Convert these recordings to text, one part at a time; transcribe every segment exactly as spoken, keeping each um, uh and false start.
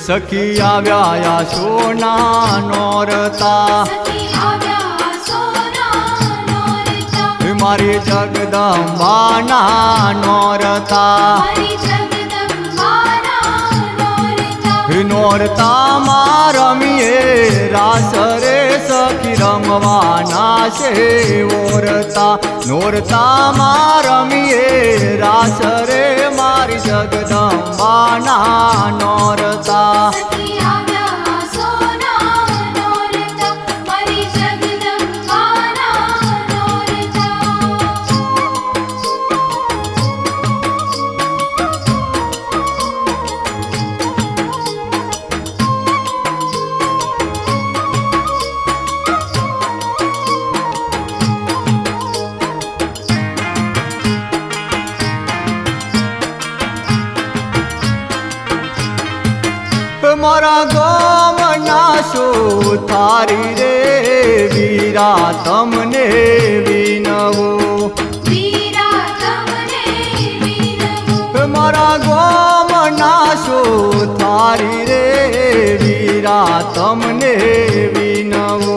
સખી આવ્યા સોના નોરતા મારી જગદંબાના નોરતા નોરતા માં રમીએ રાસ રે સખી રમવાના છે ઓરતા નોરતા માં રમીએ રાસ રે મારી જગદંબાના નોરતા મારા ગામના સુથારી રે વીરા તમને વિનવો મારા ગામના સુથારી રે વીરા તમને વિનવો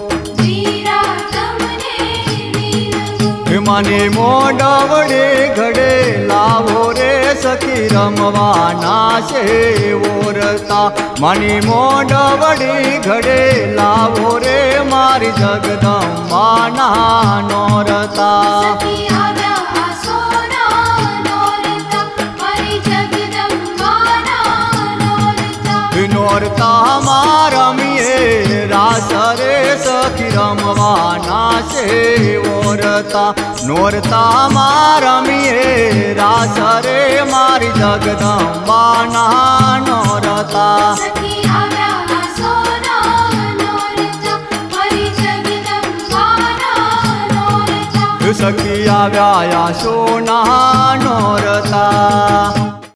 મને મોઢવડે ઘડે લાવો રે સખી રમવાના છે ઓરતા મને મોઢવડે ઘડે લાવો રે મારી જગદંબાના નોરતા નોરતા માં રમીએ રાસ રે સખી રમવાના છે ઓરતા નોરતા માં રમીએ રાસ રે મારી જગદંબાના નોરતા સખી આવ્યા સોના નોરતા